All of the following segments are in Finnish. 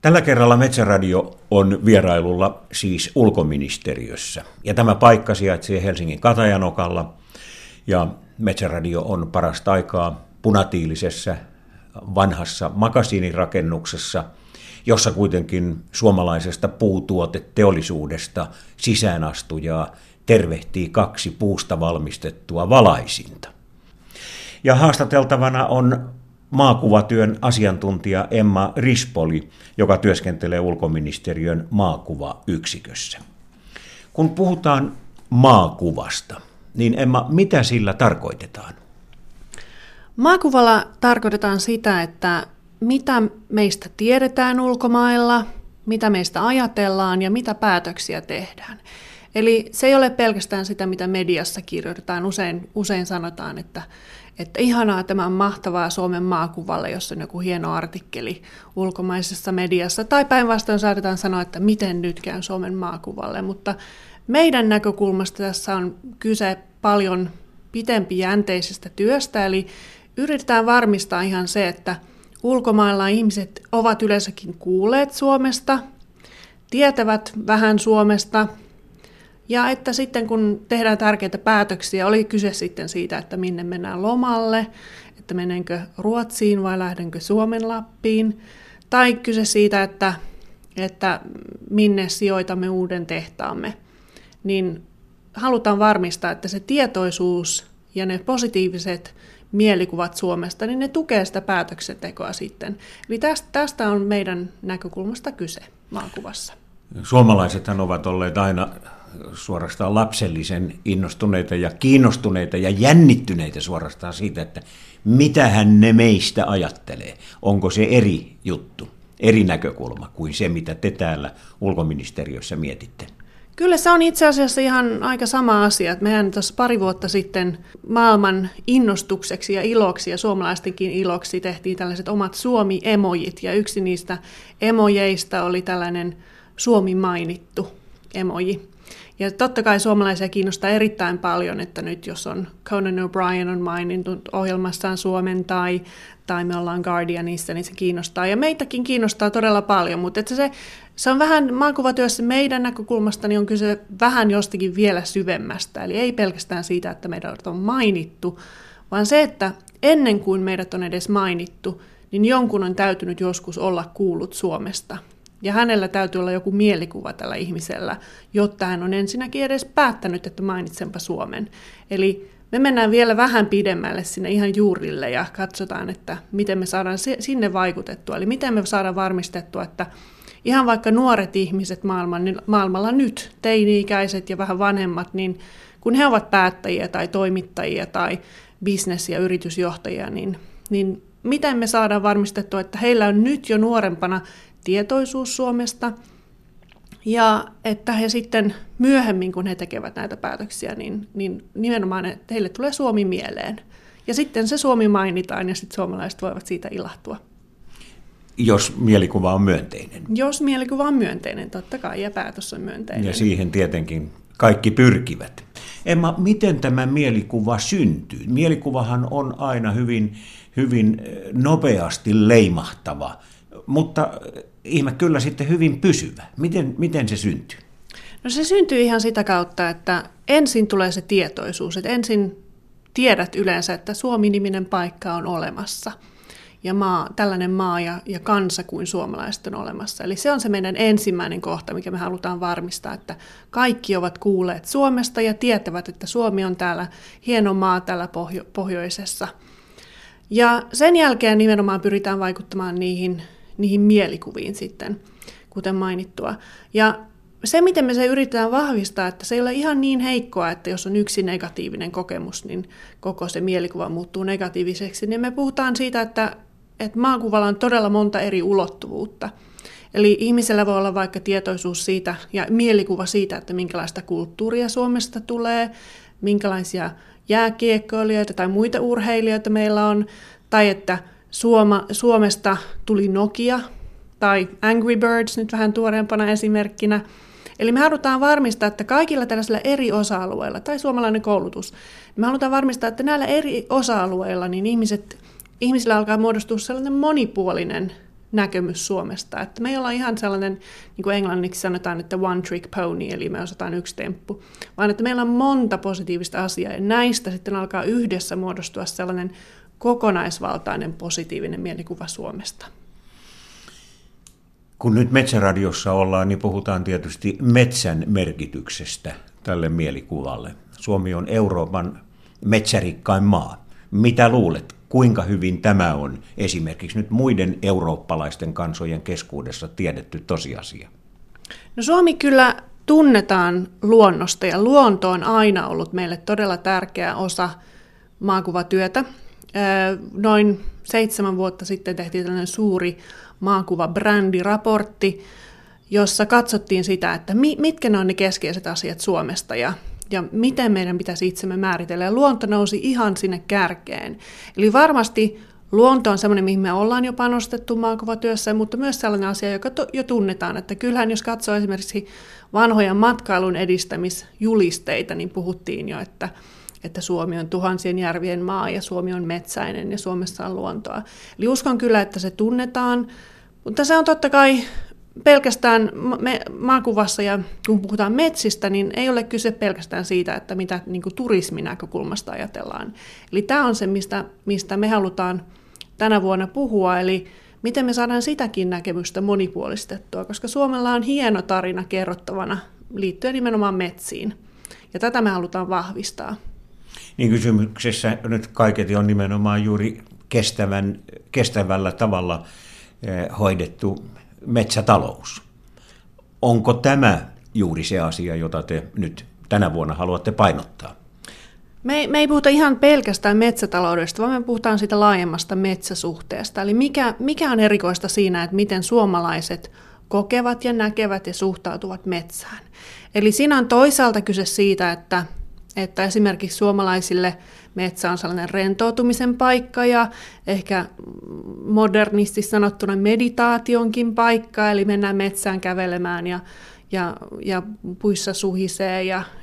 Tällä kerralla Metsäradio on vierailulla siis ulkoministeriössä. Ja tämä paikka sijaitsee Helsingin Katajanokalla. Ja Metsäradio on parasta aikaa punatiilisessä vanhassa makasiinirakennuksessa, jossa kuitenkin suomalaisesta puutuoteteollisuudesta sisäänastujaa tervehtii 2 puusta valmistettua valaisinta. Ja haastateltavana on maakuvatyön asiantuntija Emma Rispoli, joka työskentelee ulkoministeriön maakuvayksikössä. Kun puhutaan maakuvasta, niin Emma, mitä sillä tarkoitetaan? Maakuvalla tarkoitetaan sitä, että mitä meistä tiedetään ulkomailla, mitä meistä ajatellaan ja mitä päätöksiä tehdään. Eli se ei ole pelkästään sitä, mitä mediassa kirjoitetaan. Usein sanotaan, että ihanaa, tämä on mahtavaa Suomen maakuvalle, jos on joku hieno artikkeli ulkomaisessa mediassa. Tai päinvastoin saatetaan sanoa, että miten nyt käy Suomen maakuvalle. Mutta meidän näkökulmasta tässä on kyse paljon pitempijänteisestä työstä. Eli yritetään varmistaa ihan se, että ulkomailla ihmiset ovat yleensäkin kuulleet Suomesta, tietävät vähän Suomesta. Ja että sitten kun tehdään tärkeitä päätöksiä, oli kyse sitten siitä, että minne mennään lomalle, että menenkö Ruotsiin vai lähdenkö Suomen Lappiin, tai kyse siitä, että minne sijoitamme uuden tehtaamme, niin halutaan varmistaa, että se tietoisuus ja ne positiiviset mielikuvat Suomesta, niin ne tukee sitä päätöksentekoa sitten. Eli tästä on meidän näkökulmasta kyse maakuvassa. Suomalaisethan ovat olleet aina suorastaan lapsellisen innostuneita ja kiinnostuneita ja jännittyneitä suorastaan siitä, että mitähän ne meistä ajattelee. Onko se eri juttu, eri näkökulma kuin se, mitä te täällä ulkoministeriössä mietitte? Kyllä se on itse asiassa ihan aika sama asia. Mehän tuossa pari vuotta sitten maailman innostukseksi ja iloksi ja suomalaistenkin iloksi tehtiin tällaiset omat Suomi-emojit. Ja yksi niistä emojeista oli tällainen Suomi mainittu emoji. Ja totta kai suomalaisia kiinnostaa erittäin paljon, että nyt jos on Conan O'Brien on maininnut ohjelmassaan Suomen tai me ollaan Guardianissa, niin se kiinnostaa. Ja meitäkin kiinnostaa todella paljon, mutta että se on vähän maakuvatyössä meidän näkökulmasta, niin on kyse vähän jostakin vielä syvemmästä. Eli ei pelkästään siitä, että meidät on mainittu, vaan se, että ennen kuin meidät on edes mainittu, niin jonkun on täytynyt joskus olla kuullut Suomesta. Ja hänellä täytyy olla joku mielikuva tällä ihmisellä, jotta hän on ensinnäkin edes päättänyt, että mainitsenpa Suomen. Eli me mennään vielä vähän pidemmälle sinne ihan juurille ja katsotaan, että miten me saadaan sinne vaikutettua. Eli miten me saadaan varmistettua, että ihan vaikka nuoret ihmiset maailmalla nyt, teini-ikäiset ja vähän vanhemmat, niin kun he ovat päättäjiä tai toimittajia tai business- ja yritysjohtajia, niin miten me saadaan varmistettua, että heillä on nyt jo nuorempana tietoisuus Suomesta ja että he sitten myöhemmin, kun he tekevät näitä päätöksiä, niin nimenomaan että heille tulee Suomi mieleen. Ja sitten se Suomi mainitaan ja sitten suomalaiset voivat siitä ilahtua. Jos mielikuva on myönteinen. Jos mielikuva on myönteinen, totta kai, ja päätös on myönteinen. Ja siihen tietenkin kaikki pyrkivät. Emma, miten tämä mielikuva syntyy? Mielikuvahan on aina hyvin nopeasti leimahtava, mutta ihme kyllä sitten hyvin pysyvä. Miten se syntyy? No se syntyy ihan sitä kautta, että ensin tulee se tietoisuus, että ensin tiedät yleensä, että Suomi-niminen paikka on olemassa. Ja tällainen maa ja kansa kuin suomalaiset on olemassa. Eli se on se meidän ensimmäinen kohta, mikä me halutaan varmistaa, että kaikki ovat kuulleet Suomesta ja tietävät, että Suomi on täällä hieno maa täällä pohjoisessa. Ja sen jälkeen nimenomaan pyritään vaikuttamaan niihin mielikuviin sitten, kuten mainittua. Ja se, miten me se yritetään vahvistaa, että se ei ole ihan niin heikkoa, että jos on yksi negatiivinen kokemus, niin koko se mielikuva muuttuu negatiiviseksi, niin me puhutaan siitä, että maakuvalla on todella monta eri ulottuvuutta. Eli ihmisellä voi olla vaikka tietoisuus siitä ja mielikuva siitä, että minkälaista kulttuuria Suomesta tulee, minkälaisia jääkiekkoilijoita tai muita urheilijoita meillä on, tai että Suomesta tuli Nokia tai Angry Birds nyt vähän tuoreempana esimerkkinä. Eli me halutaan varmistaa, että kaikilla tällaisilla eri osa-alueilla, tai suomalainen koulutus, me halutaan varmistaa, että näillä eri osa-alueilla niin ihmisillä alkaa muodostua sellainen monipuolinen näkemys Suomesta. Että me ei olla ihan sellainen, niin kuin englanniksi sanotaan, että one trick pony, eli me osataan yksi temppu, vaan että meillä on monta positiivista asiaa, ja näistä sitten alkaa yhdessä muodostua sellainen kokonaisvaltainen positiivinen mielikuva Suomesta. Kun nyt Metsäradiossa ollaan, niin puhutaan tietysti metsän merkityksestä tälle mielikuvalle. Suomi on Euroopan metsärikkain maa. Mitä luulet, kuinka hyvin tämä on esimerkiksi nyt muiden eurooppalaisten kansojen keskuudessa tiedetty tosiasia? No Suomi kyllä tunnetaan luonnosta, ja luonto on aina ollut meille todella tärkeä osa maakuvatyötä. Noin 7 vuotta sitten tehtiin tällainen suuri maakuvabrändirapportti, jossa katsottiin sitä, että mitkä ne on ne keskeiset asiat Suomesta ja miten meidän pitäisi itsemme määritellä. Ja luonto nousi ihan sinne kärkeen. Eli varmasti luonto on sellainen, mihin me ollaan jo panostettu maakuvatyössä, mutta myös sellainen asia, joka jo tunnetaan. Että kyllähän jos katsoo esimerkiksi vanhoja matkailun edistämisjulisteita, niin puhuttiin jo, että Suomi on tuhansien järvien maa ja Suomi on metsäinen ja Suomessa on luontoa. Eli uskon kyllä, että se tunnetaan, mutta se on totta kai pelkästään maakuvassa, ja kun puhutaan metsistä, niin ei ole kyse pelkästään siitä, että mitä niin kuin turisminäkökulmasta ajatellaan. Eli tämä on se, mistä me halutaan tänä vuonna puhua, eli miten me saadaan sitäkin näkemystä monipuolistettua, koska Suomella on hieno tarina kerrottavana liittyen nimenomaan metsiin, ja tätä me halutaan vahvistaa. Niin kysymyksessä nyt kaiketi on nimenomaan juuri kestävällä tavalla hoidettu metsätalous. Onko tämä juuri se asia, jota te nyt tänä vuonna haluatte painottaa? Me ei puhuta ihan pelkästään metsätaloudesta, vaan me puhutaan siitä laajemmasta metsäsuhteesta. Eli mikä on erikoista siinä, että miten suomalaiset kokevat ja näkevät ja suhtautuvat metsään. Eli siinä on toisaalta kyse siitä, että esimerkiksi suomalaisille metsä on sellainen rentoutumisen paikka ja ehkä modernisti sanottuna meditaationkin paikka, eli mennään metsään kävelemään ja puissa suhisee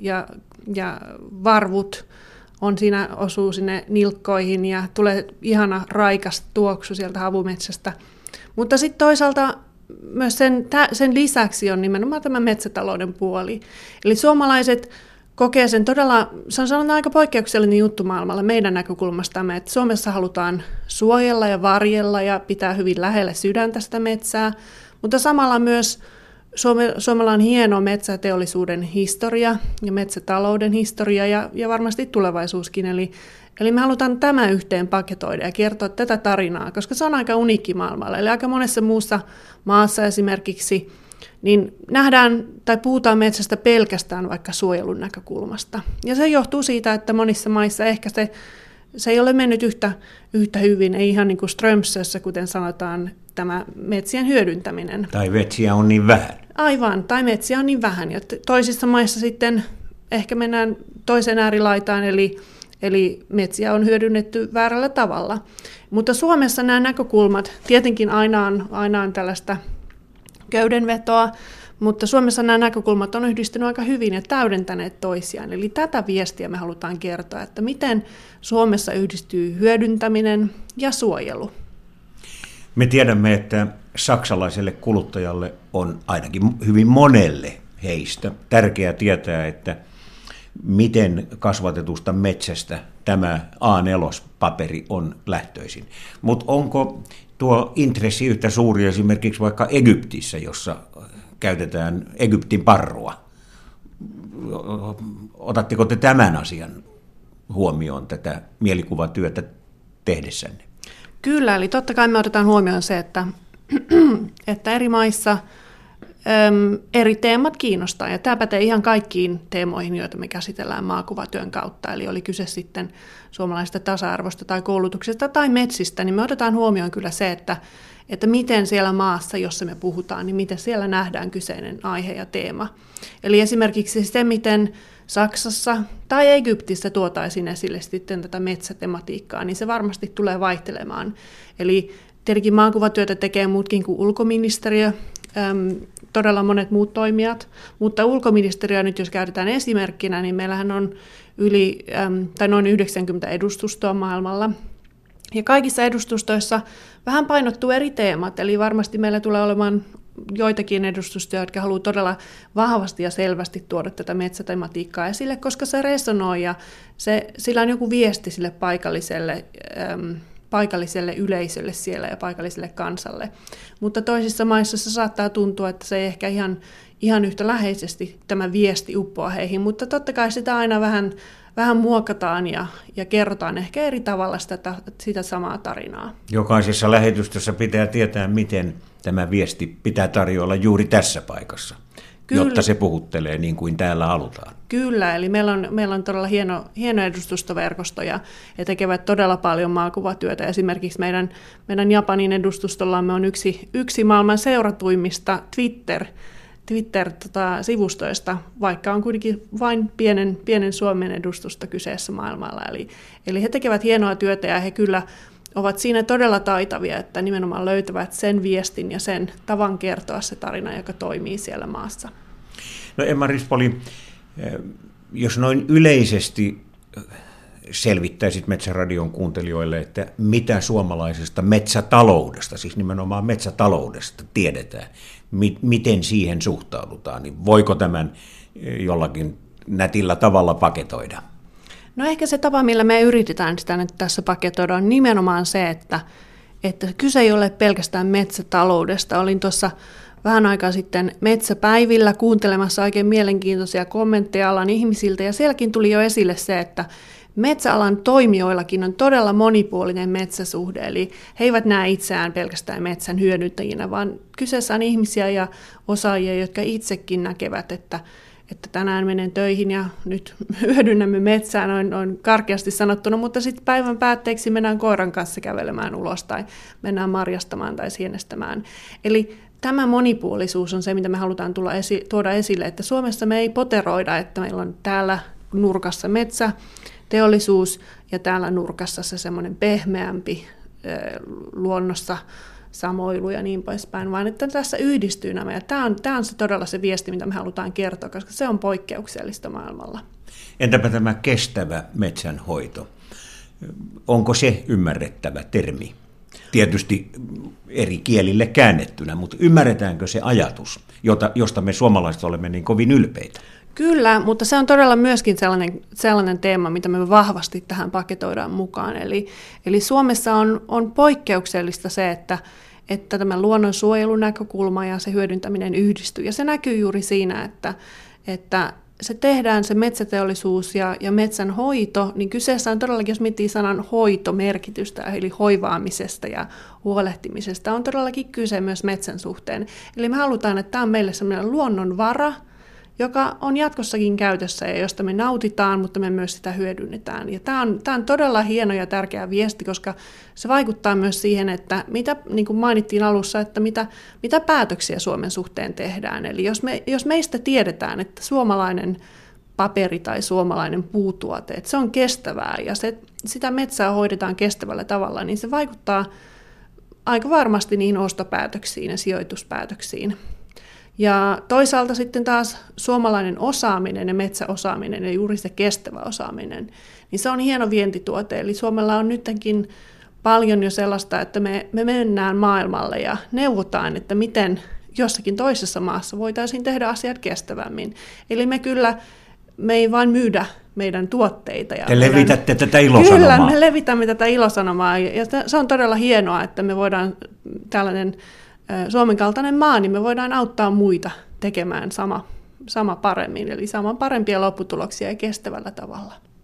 ja varvut osuu sinne nilkkoihin ja tulee ihana raikas tuoksu sieltä havumetsästä. Mutta sitten toisaalta myös sen lisäksi on nimenomaan tämä metsätalouden puoli. Eli suomalaiset kokee sen todella, se on sellainen aika poikkeuksellinen juttu maailmalla meidän näkökulmastamme, että Suomessa halutaan suojella ja varjella ja pitää hyvin lähellä sydäntä sitä metsää, mutta samalla myös Suomella on hieno metsäteollisuuden historia ja metsätalouden historia ja varmasti tulevaisuuskin, eli me halutaan tämä yhteen paketoida ja kertoa tätä tarinaa, koska se on aika uniikki maailmalla, eli aika monessa muussa maassa esimerkiksi niin nähdään tai puhutaan metsästä pelkästään vaikka suojelun näkökulmasta. Ja se johtuu siitä, että monissa maissa ehkä se ei ole mennyt yhtä hyvin, ei ihan niin kuin Strömsössä, kuten sanotaan, tämä metsien hyödyntäminen. Tai metsiä on niin vähän. Aivan, tai metsiä on niin vähän. Ja toisissa maissa sitten ehkä mennään toiseen äärilaitaan, eli metsiä on hyödynnetty väärällä tavalla. Mutta Suomessa nämä näkökulmat, tietenkin aina on tällaista köydenvetoa, mutta Suomessa nämä näkökulmat on yhdistynyt aika hyvin ja täydentäneet toisiaan. Eli tätä viestiä me halutaan kertoa, että miten Suomessa yhdistyy hyödyntäminen ja suojelu. Me tiedämme, että saksalaiselle kuluttajalle on ainakin hyvin monelle heistä tärkeää tietää, että miten kasvatetusta metsästä tämä A4-paperi on lähtöisin. Mutta onko tuo intressi yhtä suuri esimerkiksi vaikka Egyptissä, jossa käytetään Egyptin parrua? Otatteko te tämän asian huomioon tätä mielikuvatyötä tehdessänne? Kyllä, eli totta kai me otetaan huomioon se, että eri maissa eri teemat kiinnostaa, ja tämä pätee ihan kaikkiin teemoihin, joita me käsitellään maakuvatyön kautta, eli oli kyse sitten suomalaisesta tasa-arvosta tai koulutuksesta tai metsistä, niin me otetaan huomioon kyllä se, että miten siellä maassa, jossa me puhutaan, niin miten siellä nähdään kyseinen aihe ja teema. Eli esimerkiksi se, miten Saksassa tai Egyptissä tuotaisiin esille sitten tätä metsätematiikkaa, niin se varmasti tulee vaihtelemaan. Eli tietenkin maakuvatyötä tekee muutkin kuin ulkoministeriö, todella monet muut toimijat, mutta ulkoministeriö nyt jos käytetään esimerkkinä, niin meillähän on noin 90 edustustoa maailmalla, Ja kaikissa edustustoissa vähän painottuu eri teemat, eli varmasti meillä tulee olemaan joitakin edustustoja, jotka haluaa todella vahvasti ja selvästi tuoda tätä metsätematiikkaa esille, koska se resonoi ja sillä on joku viesti sille paikalliselle yleisölle siellä ja paikalliselle kansalle. Mutta toisissa maissa se saattaa tuntua, että se ei ehkä ihan yhtä läheisesti tämä viesti uppoa heihin, mutta totta kai sitä aina vähän muokataan ja kerrotaan ehkä eri tavalla sitä samaa tarinaa. Jokaisessa lähetystössä pitää tietää, miten tämä viesti pitää tarjoilla juuri tässä paikassa, jotta se puhuttelee niin kuin täällä halutaan. Kyllä, eli meillä on todella hieno edustustoverkosto ja he tekevät todella paljon maakuvatyötä. Esimerkiksi meidän Japanin edustustollamme on yksi maailman seuratuimmista Twitter-sivustoista, vaikka on kuitenkin vain pienen Suomen edustusta kyseessä maailmalla. Eli he tekevät hienoa työtä ja he kyllä ovat siinä todella taitavia, että nimenomaan löytävät sen viestin ja sen tavan kertoa se tarina, joka toimii siellä maassa. No Emma Rispoli, jos noin yleisesti selvittäisit Metsäradion kuuntelijoille, että mitä suomalaisesta metsätaloudesta, siis nimenomaan metsätaloudesta tiedetään, miten siihen suhtaudutaan, niin voiko tämän jollakin nätillä tavalla paketoida? No ehkä se tapa, millä me yritetään sitä nyt tässä paketoida, on nimenomaan se, että kyse ei ole pelkästään metsätaloudesta. Olin tuossa vähän aikaa sitten metsäpäivillä kuuntelemassa oikein mielenkiintoisia kommentteja alan ihmisiltä, ja sielläkin tuli jo esille se, että metsäalan toimijoillakin on todella monipuolinen metsäsuhde, eli he eivät näe itseään pelkästään metsän hyödyntäjinä, vaan kyseessä on ihmisiä ja osaajia, jotka itsekin näkevät, että tänään menen töihin ja nyt hyödynnämme metsää, noin karkeasti sanottuna, mutta sitten päivän päätteeksi mennään koiran kanssa kävelemään ulos tai mennään marjastamaan tai sienestämään. Eli tämä monipuolisuus on se, mitä me halutaan tuoda esille, että Suomessa me ei poteroida, että meillä on täällä nurkassa metsäteollisuus ja täällä nurkassa se semmoinen pehmeämpi luonnossa samoilu ja niin poispäin, vaan että tässä yhdistyy nämä. Ja tämä on se todella se viesti, mitä me halutaan kertoa, koska se on poikkeuksellista maailmalla. Entäpä tämä kestävä metsänhoito? Onko se ymmärrettävä termi? Tietysti eri kielille käännettynä, mutta ymmärretäänkö se ajatus, josta me suomalaiset olemme niin kovin ylpeitä? Kyllä, mutta se on todella myöskin sellainen teema, mitä me vahvasti tähän paketoidaan mukaan. Eli Suomessa on poikkeuksellista se, että tämä luonnonsuojelun näkökulma ja se hyödyntäminen yhdistyy. Ja se näkyy juuri siinä, että se tehdään se metsäteollisuus ja metsän hoito, niin kyseessä on todellakin, jos miettii sanan hoitomerkitystä, eli hoivaamisesta ja huolehtimisesta, on todellakin kyse myös metsän suhteen. Eli me halutaan, että tämä on meille sellainen luonnonvara, joka on jatkossakin käytössä ja josta me nautitaan, mutta me myös sitä hyödynnetään. Ja tämä on todella hieno ja tärkeä viesti, koska se vaikuttaa myös siihen, että niin kuin mainittiin alussa, että mitä päätöksiä Suomen suhteen tehdään. Eli jos meistä tiedetään, että suomalainen paperi tai suomalainen puutuote, että se on kestävää ja sitä metsää hoidetaan kestävällä tavalla, niin se vaikuttaa aika varmasti niihin ostopäätöksiin ja sijoituspäätöksiin. Ja toisaalta sitten taas suomalainen osaaminen ja metsäosaaminen ja juuri se kestävä osaaminen, niin se on hieno vientituote. Eli Suomella on nytkin paljon jo sellaista, että me mennään maailmalle ja neuvotaan, että miten jossakin toisessa maassa voitaisiin tehdä asiat kestävämmin. Eli me ei vain myydä meidän tuotteita. Te levitätte tätä ilosanomaa. Kyllä, me levitämme tätä ilosanomaa ja se on todella hienoa, että me voidaan tällainen Suomen kaltainen maa, niin me voidaan auttaa muita tekemään sama paremmin, eli saamaan parempia lopputuloksia ja kestävällä tavalla.